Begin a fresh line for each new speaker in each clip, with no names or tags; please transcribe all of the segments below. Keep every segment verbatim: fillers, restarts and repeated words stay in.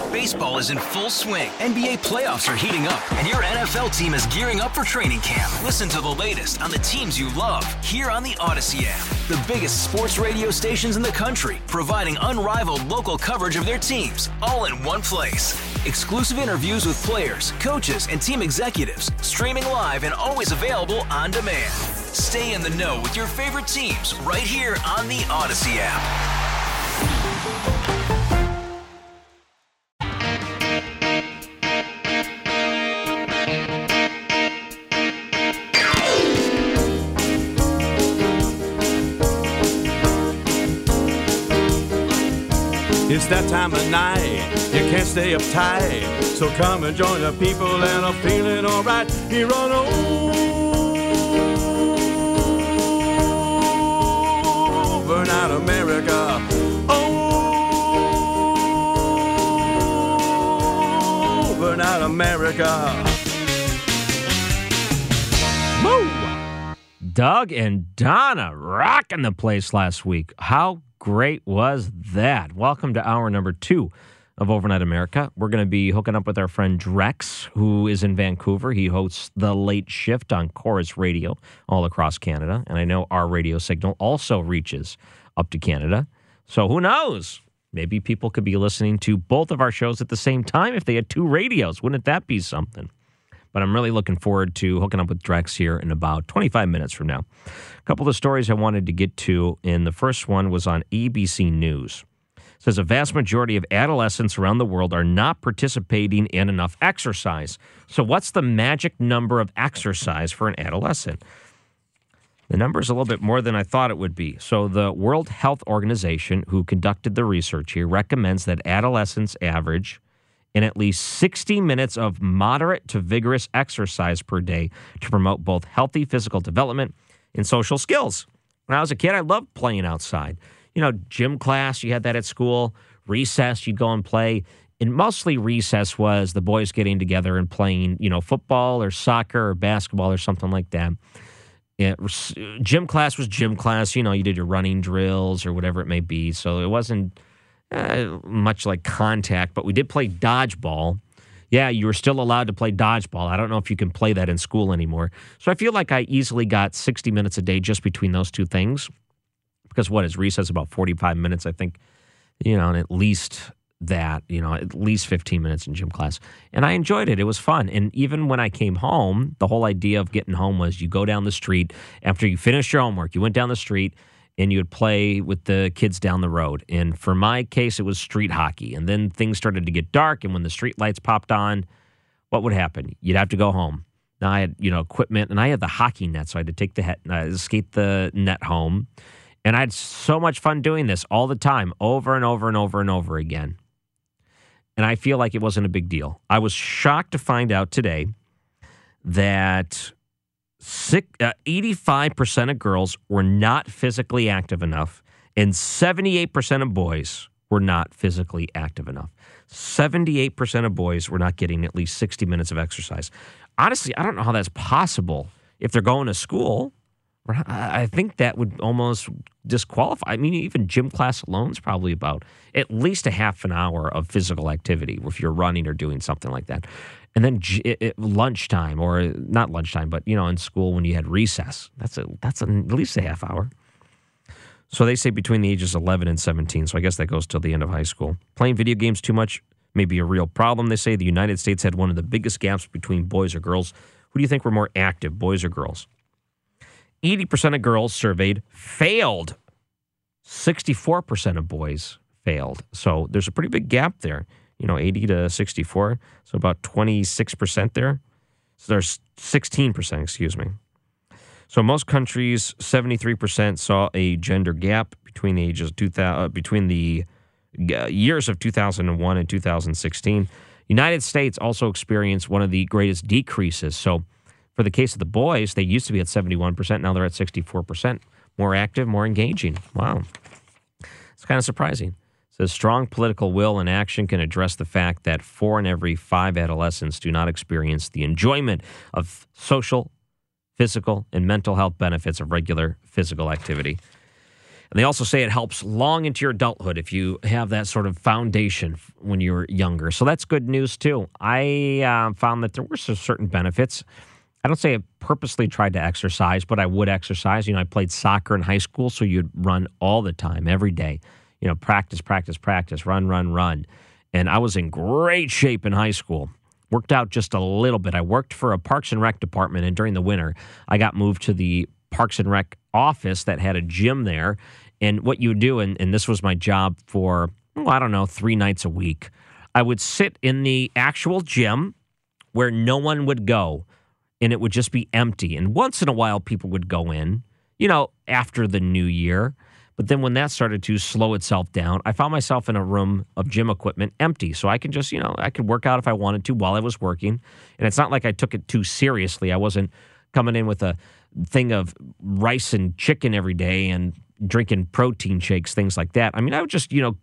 Baseball is in full swing. N B A playoffs are heating up, and your N F L team is gearing up for training camp. Listen to the latest on the teams you love here on the Odyssey app. The biggest sports radio stations in the country, providing unrivaled local coverage of their teams, all in one place. Exclusive interviews with players, coaches, and team executives, streaming live and always available on demand. Stay in the know with your favorite teams right here on the Odyssey app.
It's that time of night, you can't stay uptight. So come and join the people and I'm feeling alright. Here on Overnight America. Overnight America.
Woo! Doug and Donna rocking the place last week. How great was that? Welcome to hour number two of Overnight America. We're going to be hooking up with our friend Drex, who is in Vancouver. He hosts The Late Shift on Chorus Radio all across Canada. And I know our radio signal also reaches up to Canada. So who knows? Maybe people could be listening to both of our shows at the same time if they had two radios. Wouldn't that be something? But I'm really looking forward to hooking up with Drex here in about twenty-five minutes from now. A couple of stories I wanted to get to, and the first one was on A B C News. It says a vast majority of adolescents around the world are not participating in enough exercise. So what's the magic number of exercise for an adolescent? The number is a little bit more than I thought it would be. So the World Health Organization, who conducted the research here, recommends that adolescents average in at least sixty minutes of moderate to vigorous exercise per day to promote both healthy physical development and social skills. When I was a kid, I loved playing outside. You know, gym class, you had that at school. Recess, you'd go and play. And mostly recess was the boys getting together and playing, you know, football or soccer or basketball or something like that. It, gym class was gym class. You know, you did your running drills or whatever it may be. So it wasn't Uh, much like contact, but we did play dodgeball. Yeah, you were still allowed to play dodgeball. I don't know if you can play that in school anymore. So I feel like I easily got sixty minutes a day just between those two things. Because what is recess? About forty-five minutes, I think, you know, and at least that, you know, at least fifteen minutes in gym class. And I enjoyed it. It was fun. And even when I came home, the whole idea of getting home was you go down the street after you finished your homework, you went down the street, and you would play with the kids down the road. And for my case, it was street hockey. And then things started to get dark, and when the street lights popped on, what would happen? You'd have to go home. Now, I had, you know, equipment, and I had the hockey net, so I had to take the het, uh, skate the net home. And I had so much fun doing this all the time, over and over and over and over again. And I feel like it wasn't a big deal. I was shocked to find out today that Six, uh, eighty-five percent of girls were not physically active enough, and seventy-eight percent of boys were not physically active enough. seventy-eight percent of boys were not getting at least sixty minutes of exercise. Honestly, I don't know how that's possible. If they're going to school, I think that would almost disqualify. I mean, even gym class alone is probably about at least a half an hour of physical activity if you're running or doing something like that. And then it, it, lunchtime, or not lunchtime, but, you know, in school when you had recess, that's a, that's a, at least a half hour. So they say between the ages of eleven and seventeen, so I guess that goes till the end of high school. Playing video games too much may be a real problem. They say the United States had one of the biggest gaps between boys or girls. Who do you think were more active, boys or girls? eighty percent of girls surveyed failed. sixty-four percent of boys failed. So there's a pretty big gap there. You know, eighty to sixty-four, so about twenty-six percent there. So there's sixteen percent, excuse me. So most countries, seventy-three percent saw a gender gap between the ages two thousand, uh, between the uh, years of two thousand one and two thousand sixteen. United States also experienced one of the greatest decreases. So for the case of the boys, they used to be at seventy-one percent. Now they're at sixty-four percent. More active, more engaging. Wow. It's kind of surprising. It says strong political will and action can address the fact that four in every five adolescents do not experience the enjoyment of social, physical, and mental health benefits of regular physical activity. And they also say it helps long into your adulthood if you have that sort of foundation when you were younger. So that's good news, too. I uh, found that there were some certain benefits. I don't say I purposely tried to exercise, but I would exercise. You know, I played soccer in high school, so you'd run all the time, every day. You know, practice, practice, practice, run, run, run. And I was in great shape in high school. Worked out just a little bit. I worked for a Parks and Rec department, and during the winter, I got moved to the Parks and Rec office that had a gym there. And what you would do, and, and this was my job for, well, I don't know, three nights a week, I would sit in the actual gym where no one would go, and it would just be empty. And once in a while, people would go in, you know, after the new year. But then when that started to slow itself down, I found myself in a room of gym equipment empty. So I could just, you know, I could work out if I wanted to while I was working. And it's not like I took it too seriously. I wasn't coming in with a thing of rice and chicken every day and drinking protein shakes, things like that. I mean, I would just, you know,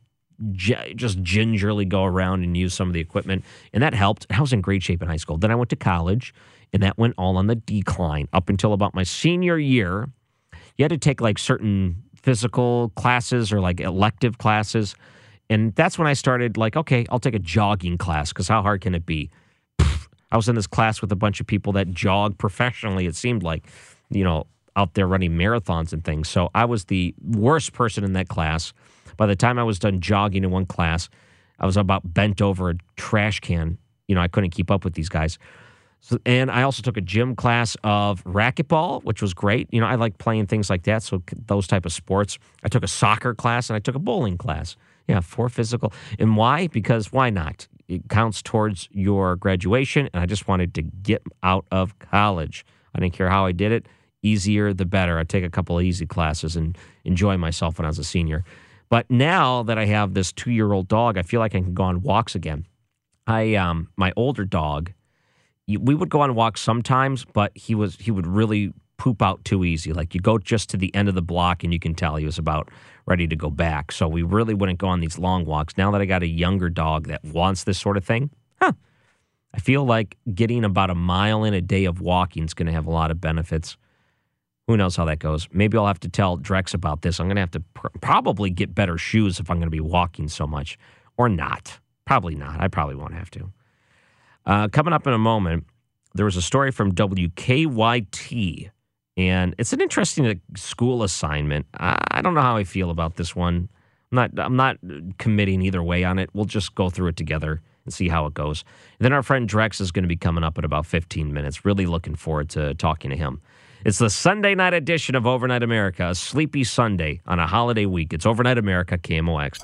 j- just gingerly go around and use some of the equipment. And that helped. I was in great shape in high school. Then I went to college, and that went all on the decline up until about my senior year. You had to take like certain physical classes or like elective classes. And that's when I started like, okay, I'll take a jogging class because how hard can it be? Pfft. I was in this class with a bunch of people that jog professionally, it seemed like, you know, out there running marathons and things. So I was the worst person in that class. By the time I was done jogging in one class, I was about bent over a trash can. You know, I couldn't keep up with these guys. So, and I also took a gym class of racquetball, which was great. You know, I like playing things like that, so those type of sports. I took a soccer class, and I took a bowling class. Yeah, for physical. And why? Because why not? It counts towards your graduation, and I just wanted to get out of college. I didn't care how I did it. Easier, the better. I'd take a couple of easy classes and enjoy myself when I was a senior. But now that I have this two-year-old dog, I feel like I can go on walks again. I, um, my older dog, we would go on walks sometimes, but he was he would really poop out too easy. Like you go just to the end of the block and you can tell he was about ready to go back. So we really wouldn't go on these long walks. Now that I got a younger dog that wants this sort of thing, huh, I feel like getting about a mile in a day of walking is going to have a lot of benefits. Who knows how that goes? Maybe I'll have to tell Drex about this. I'm going to have to pr- probably get better shoes if I'm going to be walking so much. Or not. Probably not. I probably won't have to. Uh, coming up in a moment, there was a story from W K Y T, and it's an interesting school assignment. I, I don't know how I feel about this one. I'm not, I'm not committing either way on it. We'll just go through it together and see how it goes. And then our friend Drex is going to be coming up in about fifteen minutes. Really looking forward to talking to him. It's the Sunday night edition of Overnight America, a sleepy Sunday on a holiday week. It's Overnight America, K M O X.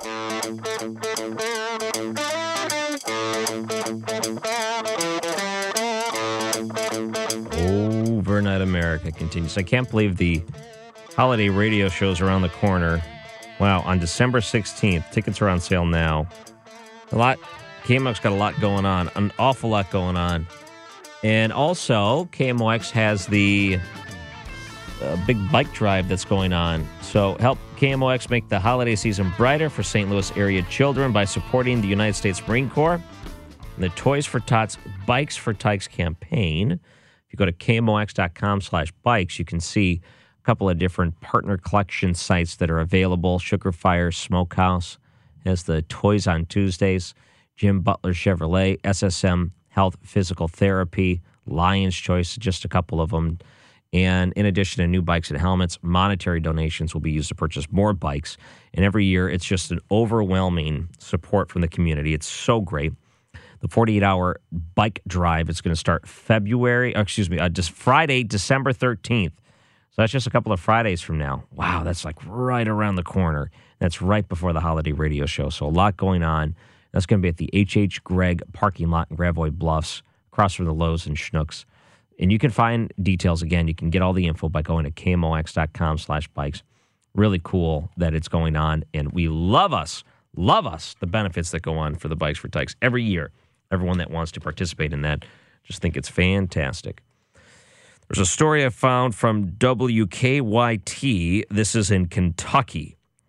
Overnight America continues. I can't believe the holiday radio shows around the corner. Wow, on December sixteenth. Tickets are on sale now. A lot. K M O X got a lot going on. An awful lot going on. And also, K M O X has the uh, big bike drive that's going on. So help K M O X make the holiday season brighter for Saint Louis area children by supporting the United States Marine Corps and the Toys for Tots Bikes for Tykes campaign. If you go to K M O X dot com slash bikes, you can see a couple of different partner collection sites that are available. Sugar Fire Smokehouse has the Toys on Tuesdays. Jim Butler Chevrolet, S S M Health Physical Therapy, Lion's Choice, just a couple of them. And in addition to new bikes and helmets, monetary donations will be used to purchase more bikes. And every year, it's just an overwhelming support from the community. It's so great. The forty-eight hour bike drive is going to start February, oh, excuse me, uh, just Friday, December thirteenth. So that's just a couple of Fridays from now. Wow, that's like right around the corner. That's right before the holiday radio show. So a lot going on. That's going to be at the H H. Gregg parking lot in Gravois Bluffs, across from the Lowe's and Schnucks. And you can find details, again, you can get all the info by going to K M O X dot com slash bikes. Really cool that it's going on. And we love us, love us, the benefits that go on for the Bikes for Tykes every year. Everyone that wants to participate in that, just think it's fantastic. There's a story I found from W K Y T. This is in Kentucky.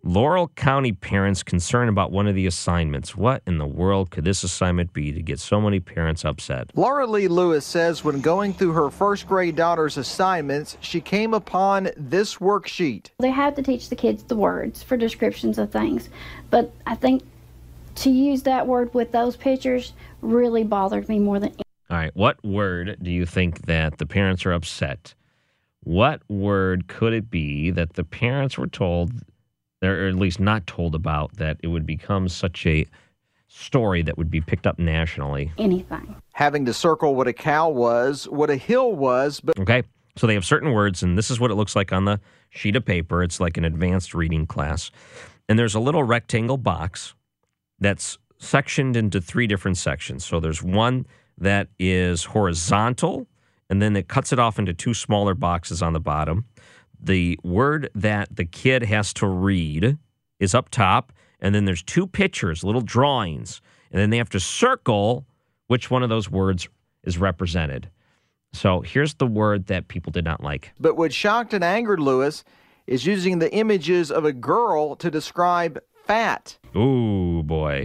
Laurel County parents concerned about one of the assignments. What in the world could this assignment be to get so many parents upset?
Laura Lee Lewis says when going through her first grade daughter's assignments, she came upon this worksheet.
They have to teach the kids the words for descriptions of things, but I think to use that word with those pictures really bothered me more than.
All right, what word do you think that the parents are upset? What word could it be that the parents were told, or at least not told about, that it would become such a story that would be picked up nationally?
Anything.
Having to circle what a cow was, what a hill was, but...
Okay, so they have certain words, and this is what it looks like on the sheet of paper. It's like an advanced reading class. And there's a little rectangle box that's sectioned into three different sections. So there's one that is horizontal, and then it cuts it off into two smaller boxes on the bottom. The word that the kid has to read is up top, and then there's two pictures, little drawings, and then they have to circle which one of those words is represented. So here's the word that people did not like.
But what shocked and angered Lewis is using the images of a girl to describe fat.
Ooh, boy.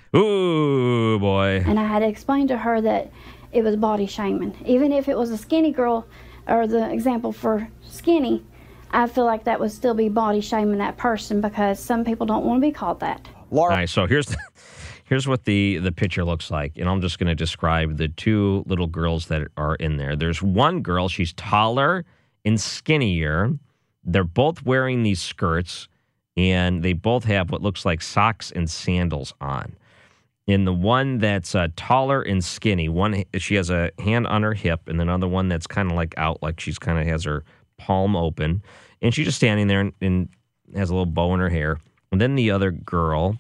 Ooh, boy.
And I had to explain to her that it was body shaming. Even if it was a skinny girl, or the example for skinny, I feel like that would still be body shaming that person because some people don't want to be called that.
Laura.
All right, so here's the, here's what the, the picture looks like, and I'm just going to describe the two little girls that are in there. There's one girl, she's taller and skinnier. They're both wearing these skirts, and they both have what looks like socks and sandals on. In the one that's uh, taller and skinny, one she has a hand on her hip, and another one that's kind of like out, like she's kind of has her palm open, and she's just standing there and, and has a little bow in her hair. And then the other girl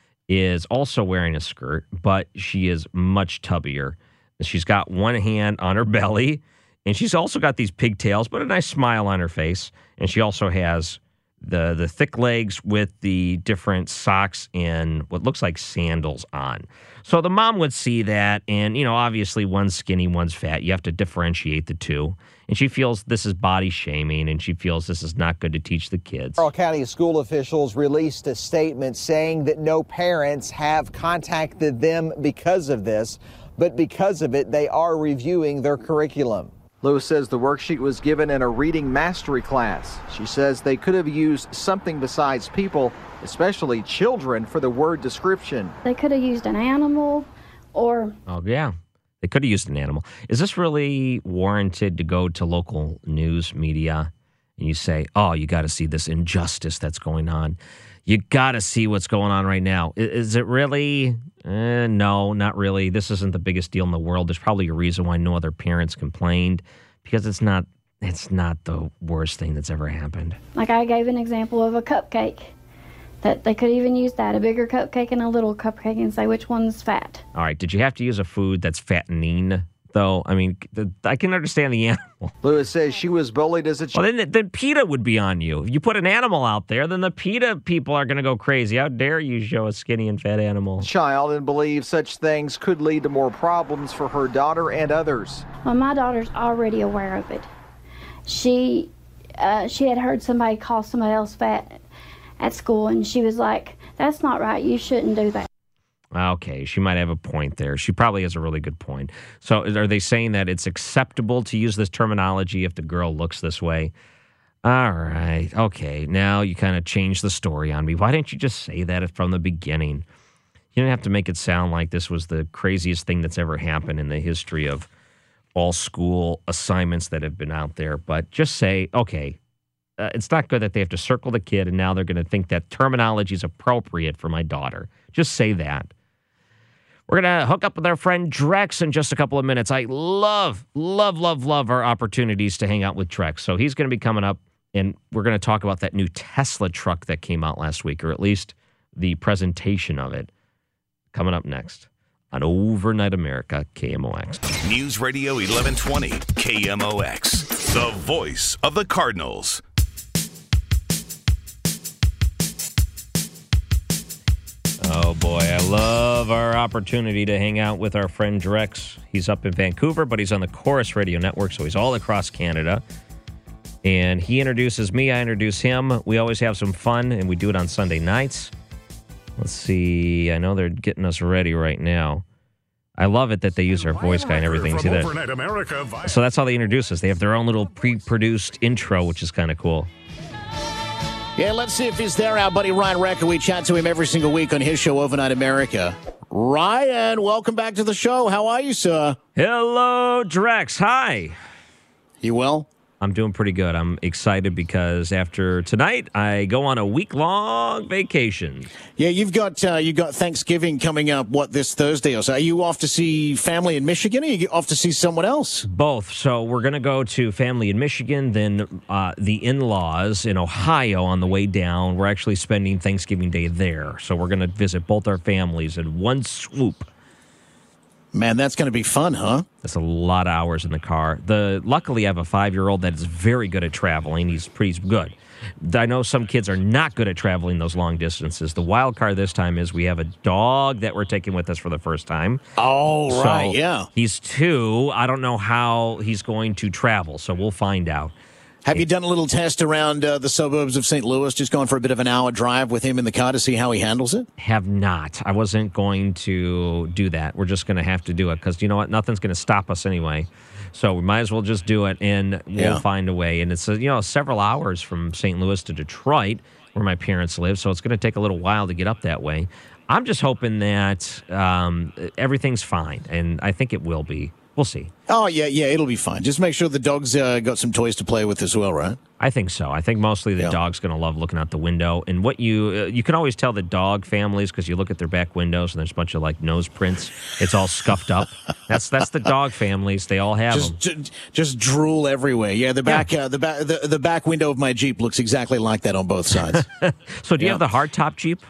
is also wearing a skirt, but she is much tubbier. She's got one hand on her belly, and she's also got these pigtails, but a nice smile on her face. And she also has the the thick legs with the different socks and what looks like sandals on. So the mom would see that, and, you know, obviously one's skinny, one's fat. You have to differentiate the two. And she feels this is body shaming, and she feels this is not good to teach the kids.
Laurel County school officials released a statement saying that no parents have contacted them because of this, but because of it, they are reviewing their curriculum.
Lewis says the worksheet was given in a reading mastery class. She says they could have used something besides people, especially children, for the word description.
They could have used an animal or...
Oh, yeah. They could have used an animal. Is this really warranted to go to local news media and you say, oh, you got to see this injustice that's going on? You got to see what's going on right now. Is, is it really? Eh, no, not really. This isn't the biggest deal in the world. There's probably a reason why no other parents complained, because it's not it's not the worst thing that's ever happened.
Like I gave an example of a cupcake, that they could even use that, a bigger cupcake and a little cupcake, and say which one's fat.
All right, did you have to use a food that's fattening, though? I mean, the, I can understand the animal.
Lewis says she was bullied as a child.
Well, then, then PETA would be on you. If you put an animal out there, then the PETA people are going to go crazy. How dare you show a skinny and fat animal?
Child and believes such things could lead to more problems for her daughter and others.
Well, my daughter's already aware of it. She, uh, she had heard somebody call somebody else fat at school, and she was like, that's not right. You shouldn't do that.
Okay, she might have a point there. She probably has a really good point. So are they saying that it's acceptable to use this terminology if the girl looks this way? All right, okay. Now you kind of changed the story on me. Why didn't you just say that from the beginning? You didn't have to make it sound like this was the craziest thing that's ever happened in the history of all school assignments that have been out there. But just say, okay, uh, it's not good that they have to circle the kid, and now they're going to think that terminology is appropriate for my daughter. Just say that. We're going to hook up with our friend Drex in just a couple of minutes. I love, love, love, love our opportunities to hang out with Drex. So he's going to be coming up, and we're going to talk about that new Tesla truck that came out last week, or at least the presentation of it, coming up next on Overnight America, K M O X.
News Radio eleven twenty, K M O X, the voice of the Cardinals.
Oh, boy, I love our opportunity to hang out with our friend Drex. He's up in Vancouver, but he's on the Chorus Radio Network, so he's all across Canada. And he introduces me, I introduce him. We always have some fun, and we do it on Sunday nights. Let's see. I know they're getting us ready right now. I love it that they use our voice guy and everything. See that? So that's how they introduce us. They have their own little pre-produced intro, which is kind of cool.
Yeah, let's see if he's there. Our buddy Ryan Recker. We chat to him every single week on his show, Overnight America. Ryan, welcome back to the show. How are you, sir?
Hello, Drex. Hi.
You well?
I'm doing pretty good. I'm excited because after tonight, I go on a week-long vacation.
Yeah, you've got uh, you got Thanksgiving coming up, what, this Thursday or so? Are you off to see family in Michigan, or are you off to see someone else?
Both. So we're going to go to family in Michigan, then uh, the in-laws in Ohio on the way down. We're actually spending Thanksgiving Day there. So we're going to visit both our families in one swoop.
Man, that's going to be fun, huh?
That's a lot of hours in the car. The luckily, I have a five-year-old that is very good at traveling. He's pretty good. I know some kids are not good at traveling those long distances. The wild card this time is we have a dog that we're taking with us for the first time.
Oh,
so
right, yeah.
He's two. I don't know how he's going to travel, so we'll find out.
Have you done a little test around uh, the suburbs of Saint Louis, just going for a bit of an hour drive with him in the car to see how he handles it?
Have not. I wasn't going to do that. We're just going to have to do it because, you know what, nothing's going to stop us anyway. So we might as well just do it, and we'll
yeah.
find a way. And it's, uh, you know, several hours from Saint Louis to Detroit, where my parents live, so it's going to take a little while to get up that way. I'm just hoping that um, everything's fine, and I think it will be. We'll see.
Oh, yeah, yeah, it'll be fine. Just make sure the dog's uh, got some toys to play with as well, right?
I think so. I think mostly the
yeah.
dog's going to love looking out the window. And what you uh, you can always tell the dog families because you look at their back windows and there's a bunch of like nose prints. It's all scuffed up. That's that's the dog families. They all have
just,
them.
Just, just drool everywhere. Yeah, the back
yeah.
Uh, the back the, the back window of my Jeep looks exactly like that on both sides.
So do you
yeah.
have the hardtop Jeep?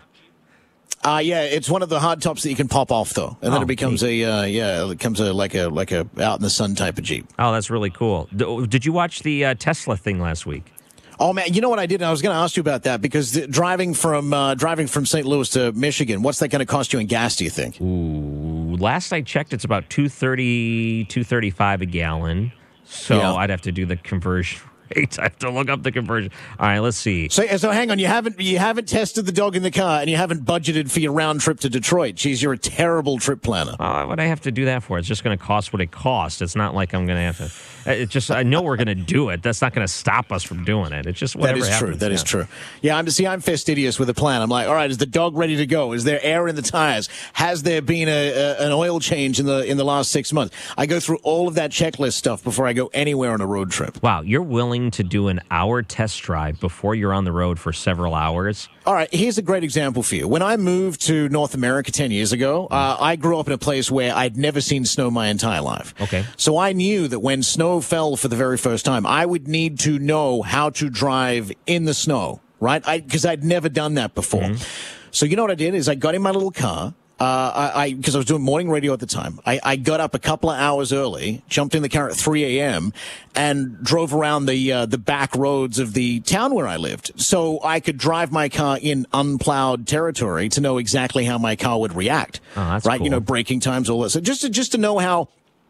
Uh, yeah, it's one of the hard tops that you can pop off though, and then
oh,
it becomes neat. a uh, yeah, it becomes a like a like a out in the sun type of Jeep.
Oh, that's really cool. D- did you watch the uh, Tesla thing last week?
Oh man, you know what I did? I was going to ask you about that because the, driving from uh, driving from Saint Louis to Michigan, what's that going to cost you in gas? Do you think?
Ooh, last I checked, it's about two thirty, two thirty-five a gallon. So yeah. I'd have to do the conversion. I have to look up the conversion. All right, let's see.
So, so hang on. You haven't you haven't tested the dog in the car, and you haven't budgeted for your round trip to Detroit. Jeez, you're a terrible trip planner.
Uh, what do I have to do that for? It's just going to cost what it costs. It's not like I'm going to have to. It's just I know we're going to do it. That's not going to stop us from doing it. It's just whatever
That is
happens.
true. That
yeah.
is true. Yeah, I'm see. I'm fastidious with a plan. I'm like, all right, is the dog ready to go? Is there air in the tires? Has there been a, a an oil change in the in the last six months? I go through all of that checklist stuff before I go anywhere on a road trip.
Wow, you're willing to do an hour test drive before you're on the road for several hours?
All right, here's a great example for you. When I moved to North America ten years ago, uh, I grew up in a place where I'd never seen snow my entire life.
Okay.
So I knew that when snow fell for the very first time, I would need to know how to drive in the snow, right? Because I'd never done that before. Mm-hmm. So you know what I did is I got in my little car. Uh, I, because I, I was doing morning radio at the time. I, I got up a couple of hours early, jumped in the car at three a.m., and drove around the, uh, the back roads of the town where I lived. So I could drive my car in unplowed territory to know exactly how my car would react.
Oh, that's
right?
cool.
You know, braking times, all that. So just to, just to know how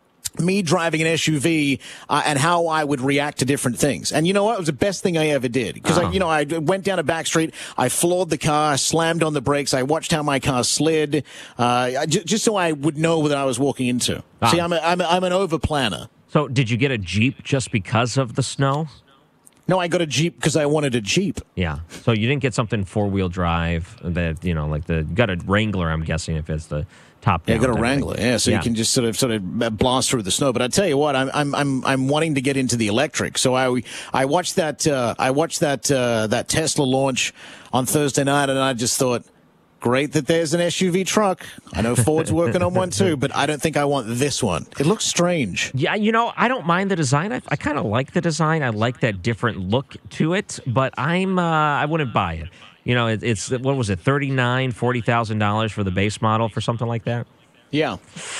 me driving an S U V uh, and how I would react to different things. And you know what? It was the best thing I ever did. Because, uh-huh. I, you know, I went down a back street, I floored the car, slammed on the brakes, I watched how my car slid, uh, j- just so I would know what I was walking into. Uh-huh. See, I'm, a, I'm, a, I'm an over-planner.
So did you get a Jeep just because of the snow?
No, I got a Jeep because I wanted a Jeep.
Yeah. So you didn't get something four-wheel drive that, you know, like the, you got a Wrangler, I'm guessing, if it's the top down.
Yeah, I got a Wrangler. Yeah, so
yeah.
you can just sort of sort of blast through the snow. But I tell you what, I'm I'm I'm I'm wanting to get into the electric. So I I watched that uh, I watched that uh, that Tesla launch on Thursday night, and I just thought, great that there's an S U V truck. I know Ford's working on one too, but I don't think I want this one. It looks strange.
Yeah, you know, I don't mind the design. I, I kind of like the design. I like that different look to it, but I'm uh, I wouldn't buy it. You know, it, it's, what was it, thirty-nine thousand dollars, forty thousand dollars for the base model for something like that?
Yeah.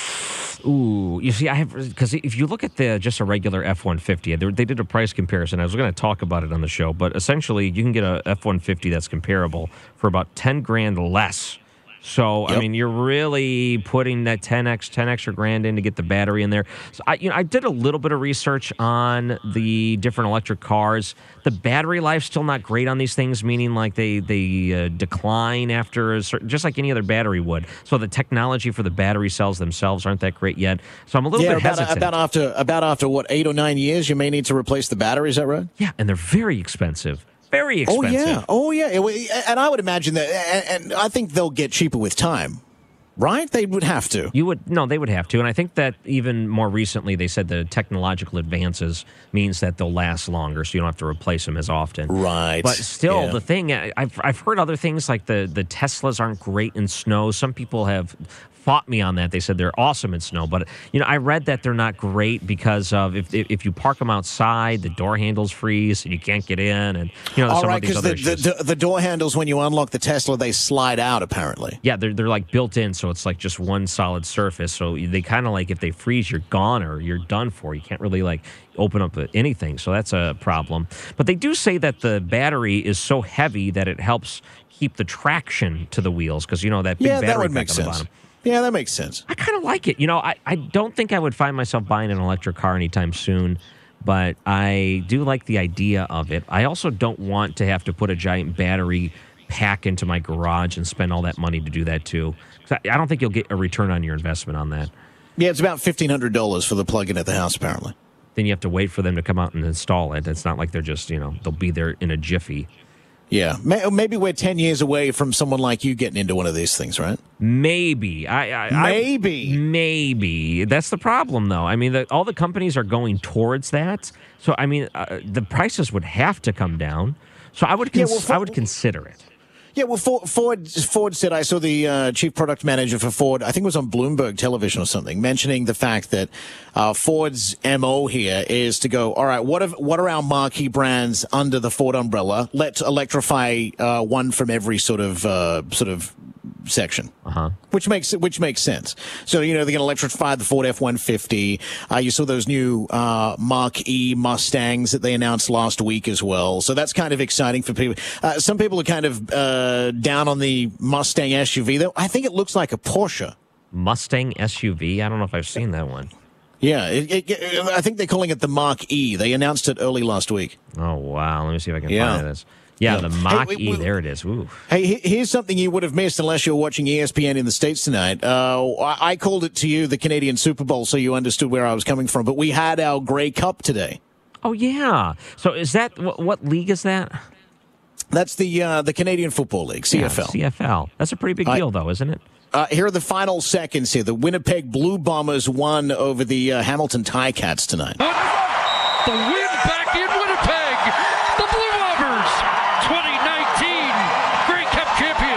Ooh, you see, I have, because if you look at the just a regular F one fifty, they, they did a price comparison. I was going to talk about it on the show, but essentially you can get a F one fifty that's comparable for about ten grand less So,
Yep.
I mean, you're really putting that ten x, ten extra grand in to get the battery in there. So, I, you know, I did a little bit of research on the different electric cars. The battery life's still not great on these things, meaning like they they uh, decline after a certain, just like any other battery would. So the technology for the battery cells themselves aren't that great yet. So I'm a little
yeah,
bit
about,
hesitant.
about after about after what eight or nine years, you may need to replace the battery. Is that right?
Yeah, and they're very expensive. Very
Oh
expensive.
yeah, oh yeah, It- and I would imagine that, and, and I think they'll get cheaper with time, right? They would have to.
You would no, they would have to, and I think that even more recently they said the technological advances means that they'll last longer, so you don't have to replace them as often.
Right.
But still,
Yeah.
the thing I've I've heard other things like the the Teslas aren't great in snow. Some people have fought me on that. They said they're awesome in snow, but you know I read that they're not great because of if if, if you park them outside, the door handles freeze and you can't get in, and you know
All
some
right,
of these
because
other
the,
issues.
the, the door handles when you unlock the Tesla, they slide out apparently.
Yeah, they're they're like built in, so it's like just one solid surface. So they kind of like if they freeze, you're gone or you're done for. You can't really like open up anything. So that's a problem. But they do say that the battery is so heavy that it helps keep the traction to the wheels because you know that big
Yeah,
battery
that would
pack
make
on the
sense.
bottom.
Yeah, that makes sense.
I kind of like it. You know, I, I don't think I would find myself buying an electric car anytime soon, but I do like the idea of it. I also don't want to have to put a giant battery pack into my garage and spend all that money to do that too. 'Cause I I don't think you'll get a return on your investment on that.
Yeah, it's about fifteen hundred dollars for the plug-in at the house apparently.
Then you have to wait for them to come out and install it. It's not like they're just, you know, they'll be there in a jiffy.
Yeah, May- maybe we're ten years away from someone like you getting into one of these things, right?
Maybe. I, I
Maybe.
I, maybe. That's the problem, though. I mean, the, all the companies are going towards that. So, I mean, uh, the prices would have to come down. So I would, cons-
Yeah, well, for-
I would consider it.
Yeah, well, Ford, Ford, Ford said, I saw the uh, chief product manager for Ford, I think it was on Bloomberg television or something, mentioning the fact that uh, Ford's M O here is to go, all right, what, have, what are our marquee brands under the Ford umbrella? Let's electrify uh, one from every sort of uh, sort of section,
uh-huh.
which makes which makes sense. So you know they're going to electrify the Ford F one fifty. Uh, you saw those new uh, Mark E Mustangs that they announced last week as well. So that's kind of exciting for people. Uh, some people are kind of uh, down on the Mustang S U V, though. I think it looks like a Porsche.
Mustang S U V? I don't know if I've seen that one.
Yeah, it, it, I think they're calling it the Mark E. They announced it early last week.
Oh, wow. Let me see if I can
Yeah.
find this. Yeah,
Yeah.
the Mach
Hey, we-
E.
we-
There it is. Ooh.
Hey, he- here's something you would have missed unless you're watching E S P N in the States tonight. Uh, I I called it to you the Canadian Super Bowl so you understood where I was coming from, but we had our Grey Cup today.
Oh, yeah. So is that, what, what league is that?
That's the uh, the Canadian Football League, C F L.
Yeah, C F L. That's a pretty big
I-
deal, though, isn't it?
Uh, here are the final seconds here. The Winnipeg Blue Bombers won over the uh, Hamilton Ticats tonight.
The win back in Winnipeg. The Blue Bombers, twenty nineteen Grey Cup champions.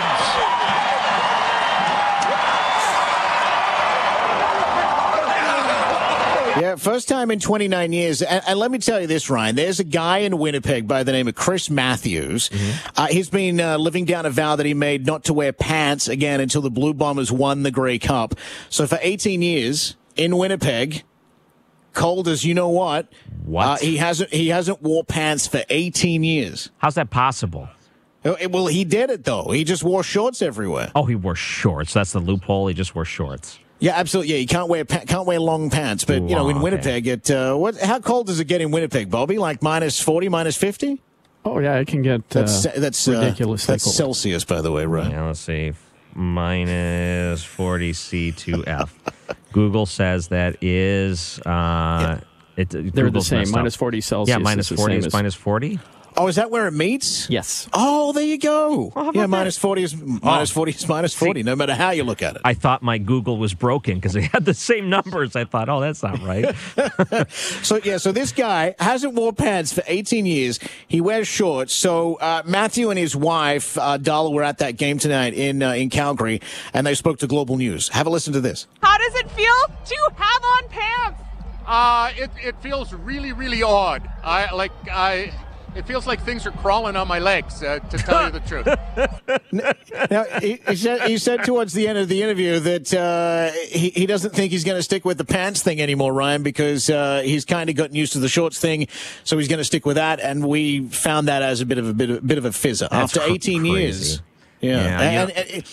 Yeah, first time in twenty-nine years. And, and let me tell you this, Ryan. There's a guy in Winnipeg by the name of Chris Matthews.
Mm-hmm.
Uh, he's been uh, living down a vow that he made not to wear pants again until the Blue Bombers won the Grey Cup. So for eighteen years in Winnipeg, cold as you know what,
What?
Uh, he hasn't he hasn't wore pants for eighteen years.
How's that possible?
Uh, Well, he did it though. He just wore shorts everywhere.
Oh, he wore shorts. That's the loophole. He just wore shorts.
Yeah, absolutely. Yeah, you can't wear pa- can't wear long pants, but you know, in
Long
Winnipeg, it uh, what? How cold does it get in Winnipeg, Bobby? Like minus forty, minus fifty?
Oh yeah, it can get uh,
That's that's
ridiculously
Uh, that's
cold.
Celsius, by the way, right?
Yeah, let's see. Minus forty C two F. Google says that is. Uh, it,
They're
Google's
the same.
messed up.
Minus forty Celsius.
Yeah, minus
is the
forty
same
is
as-
minus forty.
Oh, is that where it meets?
Yes.
Oh, there you go.
how about
yeah,
that?
minus forty is minus forty is minus forty, no matter how you look at it.
I thought my Google was broken because it had the same numbers. I thought, oh, that's not right.
So yeah, so this guy hasn't worn pants for eighteen years. He wears shorts. So uh, Matthew and his wife uh, Darla were at that game tonight in uh, in Calgary, and they spoke to Global News. Have a listen to this.
How does it feel to have on pants?
Uh, it, it feels really, really odd. I like I. It feels like things are crawling on my legs, uh, to tell you the truth.
Now, he, he, said, he said towards the end of the interview that uh, he, he doesn't think he's going to stick with the pants thing anymore, Ryan, because uh, he's kind of gotten used to the shorts thing, so he's going to stick with that. And we found that as a bit of a bit of, bit of a fizzer
That's
after eighteen
crazy.
years. Yeah,
Yeah,
and,
yeah.
and it,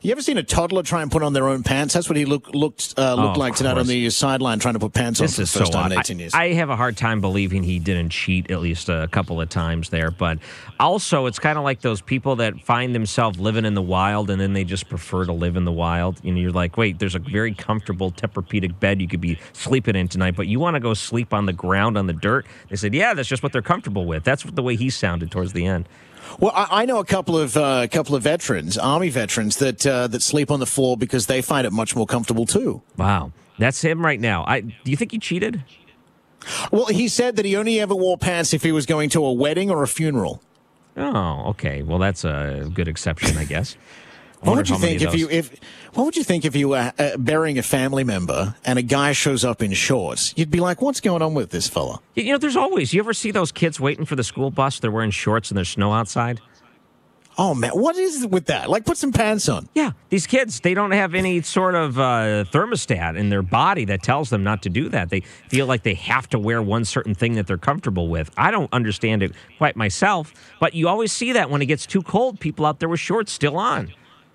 You ever seen a toddler try and put on their own pants? That's what he look, looked uh, looked
Oh,
like
of
tonight on
course.
the sideline trying to put pants on
This
for the
is
first
so
time in
odd.
eighteen years.
I, I have a hard time believing he didn't cheat at least a couple of times there. But also, it's kind of like those people that find themselves living in the wild and then they just prefer to live in the wild. And you're like, wait, there's a very comfortable Tempur-Pedic bed you could be sleeping in tonight, but you want to go sleep on the ground on the dirt? They said, yeah, that's just what they're comfortable with. That's the way he sounded towards the end.
Well, I, I know a couple of uh, a couple of veterans, Army veterans, that uh, that sleep on the floor because they find it much more comfortable too.
Wow, that's him right now. I do you think he cheated?
Well, he said that he only ever wore pants if he was going to a wedding or a funeral.
Oh, okay. Well, that's a good exception, I guess. I
What
wonder
would you
how many
think
of
if you
those-
if What would you think if you were uh, burying a family member and a guy shows up in shorts? You'd be like, "What's going on with this fella?"
You know, there's always. You ever see those kids waiting for the school bus? They're wearing shorts and there's snow outside.
Oh man, what is it with that? Like, put some pants on.
Yeah, these kids, they don't have any sort of uh, thermostat in their body that tells them not to do that. They feel like they have to wear one certain thing that they're comfortable with. I don't understand it quite myself, but you always see that when it gets too cold, people out there with shorts still on.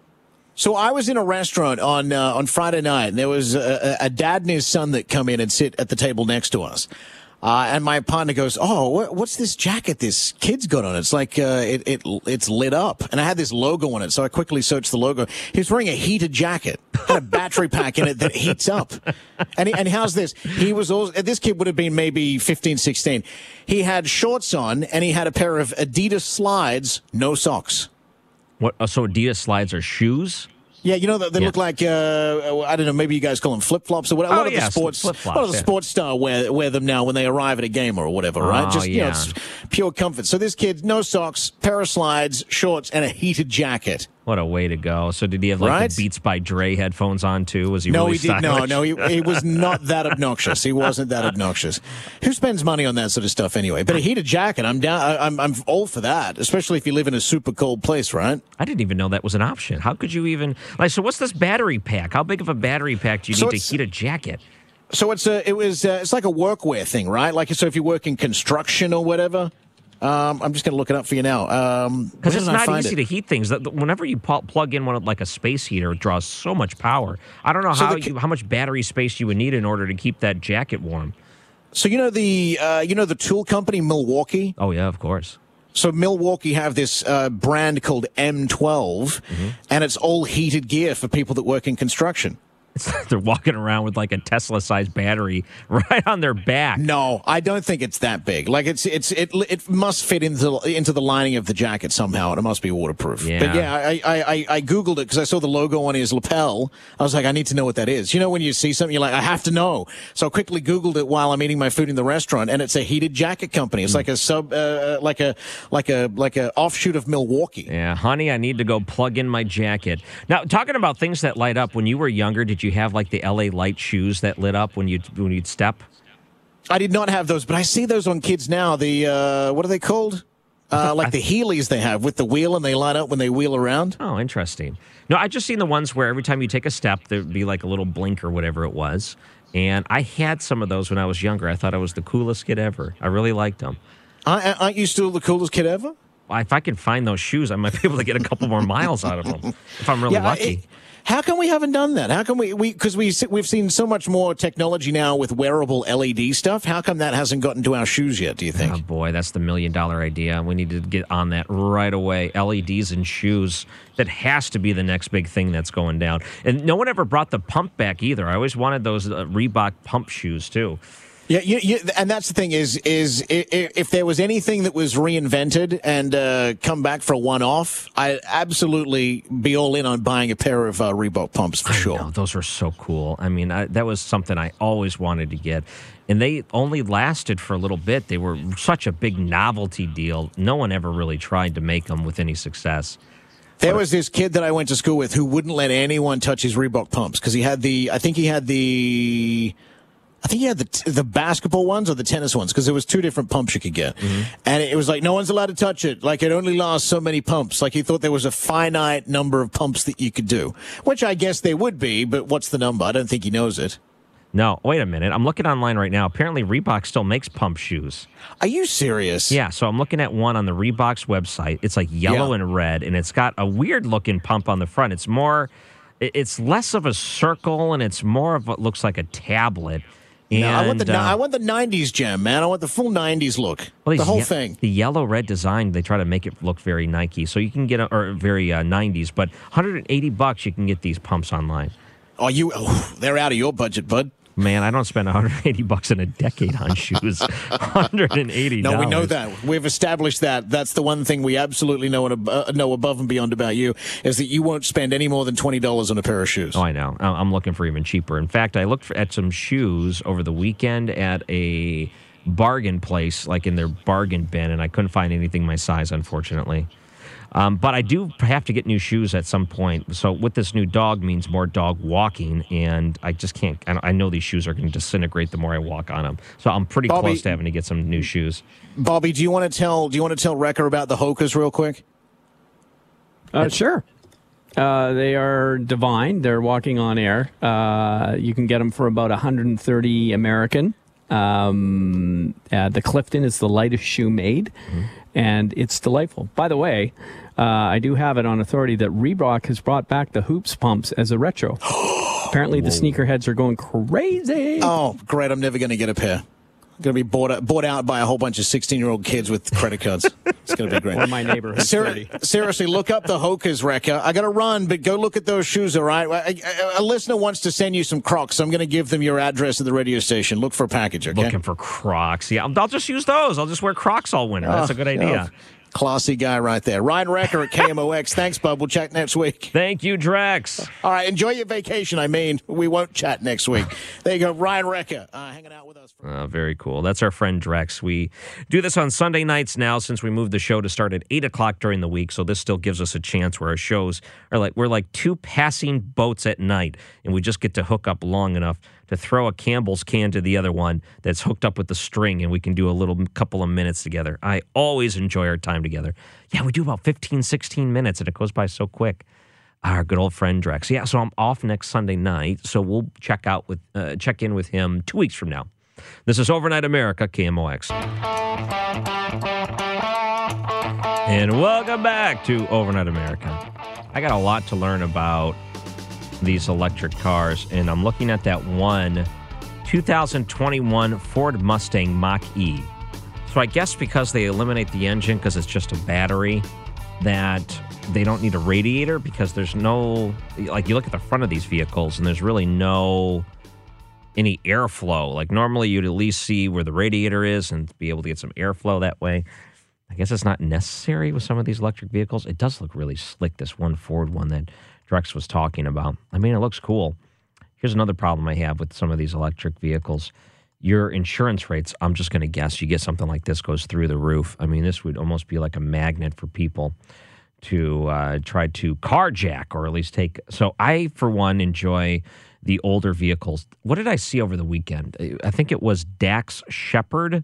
So I was in a restaurant on uh, on Friday night, and there was a, a dad and his son that come in and sit at the table next to us. Uh, and my partner goes, "Oh, what, what's this jacket this kid's got on? It's like uh, it, it it's lit up." And I had this logo on it, so I quickly searched the logo. He was wearing a heated jacket, had a battery pack in it that heats up. And he, and how's this? He was also, this kid would have been maybe fifteen, sixteen. He had shorts on, and he had a pair of Adidas slides, no socks.
What? uh, So Adidas slides are shoes?
Yeah, you know, they, they
Yeah.
look like, uh, I don't know, maybe you guys call them flip-flops or whatever. A
Oh,
lot of
yeah,
the sports,
flip-flops,
a lot of the
yeah.
sports star wear, wear them now when they arrive at a game or whatever, right?
Oh,
Just, you know,
yeah.
it's pure comfort. So this kid, no socks, pair of slides, shorts, and a heated jacket.
What a way to go. So did he have like
Right?
the Beats by Dre headphones on too? Was he
No,
really
he did. No,
stylish?
no, he, he was not that obnoxious. He wasn't that obnoxious. Who spends money on that sort of stuff anyway? But a heated jacket, I'm down. I, I'm I'm all for that, especially if you live in a super cold place, right?
I didn't even know that was an option. How could you even like? So what's this battery pack? How big of a battery pack do you
So
need to
it's-
heat a jacket?
So it's a it was uh, it's like a workwear thing, right? Like so if you work in construction or whatever. Um, I'm just going to look it up for you now. Um,
Because
where
it's
did I
not
find
easy
it?
to heat things. That- Whenever you pu- plug in one of- like a space heater, it draws so much power. I don't know
So
how
the ca-
you, how much battery space you would need in order to keep that jacket warm.
So you know the uh, you know the tool company Milwaukee.
Oh yeah, of course.
So Milwaukee have this uh, brand called M twelve,
Mm-hmm.
and it's all heated gear for people that work in construction.
It's like they're walking around with like a Tesla-sized battery right on their back.
No, I don't think it's that big. Like it's it's it it must fit into into the lining of the jacket somehow, and it must be waterproof.
Yeah.
But yeah, I I I, I googled it because I saw the logo on his lapel. I was like, I need to know what that is. You know, when you see something, you're like, I have to know. So I quickly googled it while I'm eating my food in the restaurant, and it's a heated jacket company. It's like a sub, uh, like a like a like a offshoot of Milwaukee.
Yeah, honey, I need to go plug in my jacket. Now, talking about things that light up, when you were younger, did you have like the L A Light shoes that lit up when you when you'd step?
I did not have those, but I see those on kids now. The uh, what are they called? Uh, like the Heelys they have with the wheel, and they light up when they wheel around.
Oh, interesting. No, I just seen the ones where every time you take a step, there'd be like a little blink or whatever it was. And I had some of those when I was younger. I thought I was the coolest kid ever. I really liked them.
I, aren't you still the coolest kid ever?
If I can find those shoes, I might be able to get a couple more miles out of them if I'm really
Yeah, I-
lucky.
it- How come we haven't done that? How come we we because we we've seen so much more technology now with wearable L E D stuff? How come that hasn't gotten to our shoes yet? Do you think?
Oh boy, that's the million dollar idea. We need to get on that right away. L E Ds in shoes. That has to be the next big thing that's going down. And no one ever brought the pump back either. I always wanted those uh, Reebok pump shoes too.
Yeah, you, you, and that's the thing is is i- i- if there was anything that was reinvented and uh, come back for a one off, I'd absolutely be all in on buying a pair of uh, Reebok pumps for
I
sure.
know, those were so cool. I mean, I, that was something I always wanted to get. And they only lasted for a little bit. They were such a big novelty deal. No one ever really tried to make them with any success.
There was this kid that I went to school with who wouldn't let anyone touch his Reebok pumps because he had the, I think he had the, I think he had the the basketball ones or the tennis ones because there was two different pumps you could get.
Mm-hmm.
And it was like, no one's allowed to touch it. Like it only lasts so many pumps. Like he thought there was a finite number of pumps that you could do, which I guess there would be, but what's the number? I don't think he knows it.
No, wait a minute. I'm looking online right now. Apparently, Reebok still makes pump shoes.
Are you serious?
Yeah, so I'm looking at one on the Reebok's website. It's like yellow
Yeah.
and red, and it's got a weird-looking pump on the front. It's more, it- it's less of a circle, and it's more of what looks like a tablet. And,
No, I want the
uh,
I want the nineties gem, man. I want the full nineties look.
well,
the
these
whole
ye-
thing.
The yellow-red design, they try to make it look very Nike. So you can get, a, or very uh, nineties, but one hundred eighty bucks you can get these pumps online.
Oh, you? Oh, they're out of your budget, bud.
Man, I don't spend one hundred eighty bucks in a decade on shoes. one hundred eighty dollars.
No, we know that. We've established that. That's the one thing we absolutely know and uh, know above and beyond about you is that you won't spend any more than twenty dollars on a pair of shoes.
Oh, I know. I- I'm looking for even cheaper. In fact, I looked for, at some shoes over the weekend at a bargain place, like in their bargain bin, and I couldn't find anything my size, unfortunately. Um, but I do have to get new shoes at some point. So with this new dog means more dog walking, and I just can't. I I know these shoes are going to disintegrate the more I walk on them. So I'm pretty
Bobby-
close to having to get some new shoes.
Bobby, do you want to tell? Do you want to tell Wrecker about the Hokas real quick?
Uh, sure. Uh, they are divine. They're walking on air. Uh, you can get them for about one hundred thirty American. Um, uh, the Clifton is the lightest shoe made,
Mm-hmm.
and it's delightful. By the way, uh, I do have it on authority that Reebok has brought back the Hoops pumps as a retro. Apparently, the sneakerheads are going crazy.
Oh, great! I'm never going to get a pair. I'm going to be bought out, bought out by a whole bunch of sixteen-year-old kids with credit cards. It's going to be great.
Or my neighborhood.
Ser- seriously, look up the Hokas, Wrecker. I got to run, but go look at those shoes, all right? A, a, a listener wants to send you some Crocs. So I'm going to give them your address at the radio station. Look for a package, okay?
Looking for Crocs. Yeah, I'll, I'll just use those. I'll just wear Crocs all winter. That's a good
Oh,
idea.
oh, classy guy right there. Ryan Wrecker at K M O X. Thanks, bub. We'll chat next week.
Thank you, Drex.
All right, enjoy your vacation. I mean, we won't chat next week. There you go, Ryan Wrecker, uh, hanging out with us. For-
Uh, very cool. That's our friend Drex. We do this on Sunday nights now since we moved the show to start at eight o'clock during the week. So this still gives us a chance where our shows are like, we're like two passing boats at night, and we just get to hook up long enough to throw a Campbell's can to the other one that's hooked up with the string, and we can do a little couple of minutes together. I always enjoy our time together. Yeah, we do about fifteen, sixteen minutes, and it goes by so quick. Our good old friend Drex. Yeah, so I'm off next Sunday night, so we'll check out with uh, check in with him two weeks from now. This is Overnight America, K M O X. And welcome back to Overnight America. I got a lot to learn about these electric cars, and I'm looking at that one two thousand twenty-one Ford Mustang Mach-E. So I guess because they eliminate the engine because it's just a battery, that they don't need a radiator because there's no, like you look at the front of these vehicles and there's really no any airflow. Like normally you'd at least see where the radiator is and be able to get some airflow that way. I guess it's not necessary with some of these electric vehicles. It does look really slick, this one Ford one that Drex was talking about. I mean, it looks cool. Here's another problem I have with some of these electric vehicles. Your insurance rates, I'm just going to guess, you get something like this goes through the roof. I mean, this would almost be like a magnet for people to uh, try to carjack or at least take. So I, for one, enjoy the older vehicles. What did I see over the weekend? I think it was Dax Shepard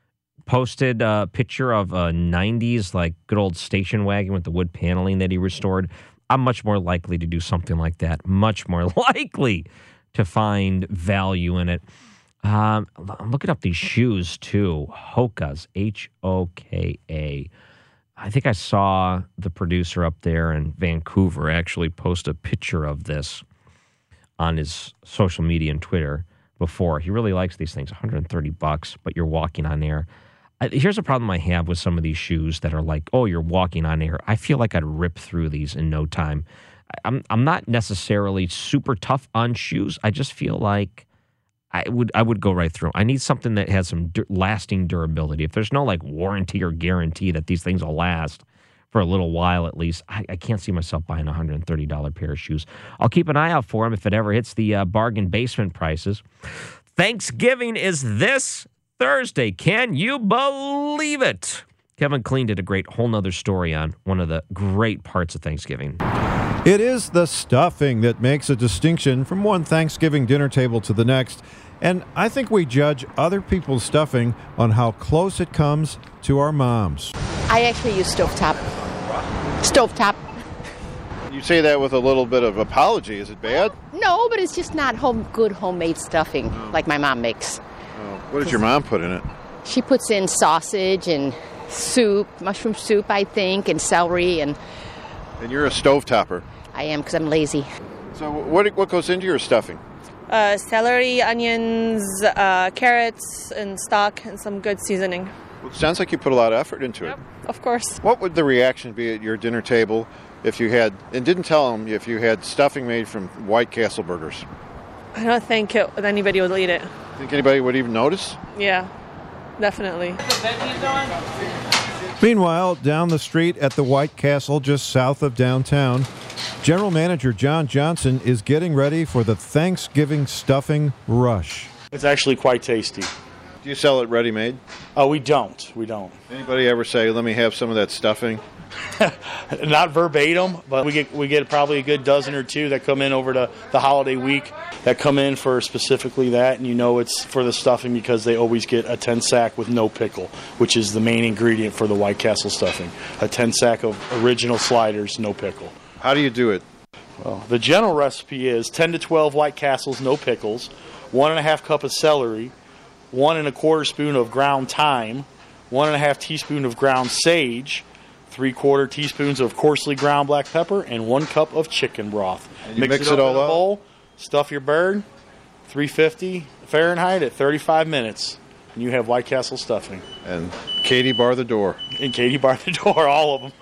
posted a picture of a nineties, like good old station wagon with the wood paneling that he restored. I'm much more likely to do something like that. Much more likely to find value in it. Um, I'm looking up these shoes, too. Hokas, H O K A. I think I saw the producer up there in Vancouver actually post a picture of this on his social media and Twitter before. He really likes these things, one hundred thirty bucks, but you're walking on air. I, here's a problem I have with some of these shoes that are like, oh, you're walking on air. I feel like I'd rip through these in no time. I'm I'm not necessarily super tough on shoes. I just feel like I would I would go right through. I need something that has some dur- lasting durability. If there's no like warranty or guarantee that these things will last for a little while at least, I, I can't see myself buying a one hundred thirty dollars pair of shoes. I'll keep an eye out for them if it ever hits the uh, bargain basement prices. Thanksgiving is this Thursday. Can you believe it? Kevin Kleen did a great whole nother story on one of the great parts of Thanksgiving.
It is the stuffing that makes a distinction from one Thanksgiving dinner table to the next. And I think we judge other people's stuffing on how close it comes to our moms.
I actually use stovetop. Stovetop.
You
say that with a little bit of apology. Is it bad?
No, but it's just not home good homemade stuffing oh. like my mom makes.
Oh. What does your mom put in it?
She puts in sausage and soup, mushroom soup, I think, and celery. And
And you're a stovetopper.
I am, because I'm lazy.
So what what goes into your stuffing?
Uh, celery, onions, uh, carrots, and stock, and some good seasoning.
Well, it sounds like you put a lot of effort into
yep,
it.
Of course.
What would the reaction be at your dinner table if you had, and didn't tell them, if you had stuffing made from White Castle burgers?
I don't think it, anybody would eat it.
Think anybody would even notice?
Yeah, definitely.
Meanwhile, down the street at the White Castle just south of downtown, General Manager John Johnson is getting ready for the Thanksgiving stuffing rush.
It's actually quite tasty.
Do you sell it ready-made?
Oh, we don't. We don't.
Anybody ever say, let me have some of that stuffing?
Not verbatim, but we get we get probably a good dozen or two that come in over the, the holiday week that come in for specifically that, and you know it's for the stuffing because they always get a ten sack with no pickle, which is the main ingredient for the White Castle stuffing. A ten sack of original sliders, no pickle.
How do you do it?
Well, the general recipe is ten to twelve White Castles, no pickles, one and a half cup of celery, one and a quarter spoon of ground thyme, one and a half teaspoon of ground sage, three-quarter teaspoons of coarsely ground black pepper, and one cup of chicken broth.
And you mix, mix it, it all
in a
up?
Bowl, stuff your bird, three fifty Fahrenheit at thirty-five minutes, and you have White Castle stuffing.
And Katie bar the door.
And Katie bar the door, all of them.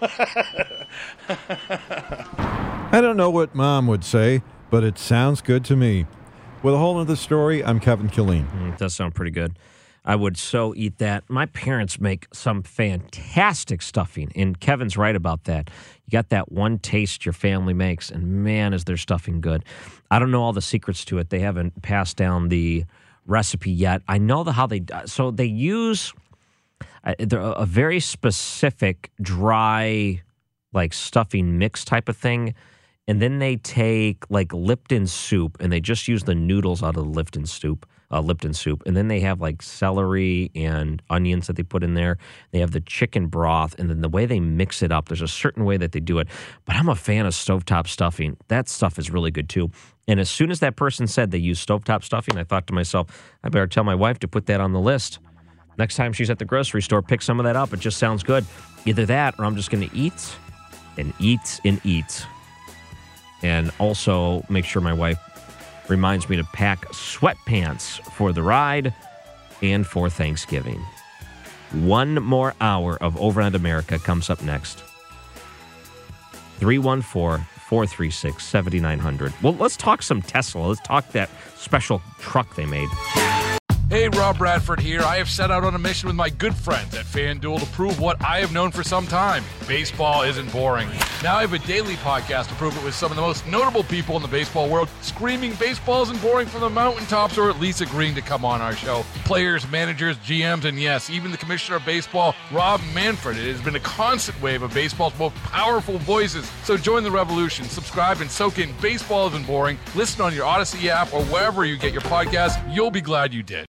I don't know what Mom would say, but it sounds good to me. With a whole other story, I'm Kevin Killeen.
Mm, it does sound pretty good. I would so eat that. My parents make some fantastic stuffing, and Kevin's right about that. You got that one taste your family makes, and man, is their stuffing good. I don't know all the secrets to it. They haven't passed down the recipe yet. I know the how they so they use a, a very specific dry, like stuffing mix type of thing, and then they take like Lipton soup, and they just use the noodles out of the Lipton soup. Uh, Lipton soup, and then they have like celery and onions that they put in there. They have the chicken broth, and then the way they mix it up, there's a certain way that they do it. But I'm a fan of stovetop stuffing. That stuff is really good too. And as soon as that person said they use stovetop stuffing, I thought to myself, I better tell my wife to put that on the list. Next time she's at the grocery store, pick some of that up. It just sounds good. Either that, or I'm just going to eat and eat and eat. And also make sure my wife reminds me to pack sweatpants for the ride and for Thanksgiving. One more hour of Overnight America comes up next. three one four, four three six, seven nine zero zero. Well, let's talk some Tesla. Let's talk that special truck they made.
Hey, Rob Bradford here. I have set out on a mission with my good friends at FanDuel to prove what I have known for some time. Baseball isn't boring. Now I have a daily podcast to prove it with some of the most notable people in the baseball world, screaming baseball isn't boring from the mountaintops, or at least agreeing to come on our show. Players, managers, G Ms, and yes, even the commissioner of baseball, Rob Manfred. It has been a constant wave of baseball's most powerful voices. So join the revolution. Subscribe and soak in Baseball Isn't Boring. Listen on your Odyssey app or wherever you get your podcasts. You'll be glad you did.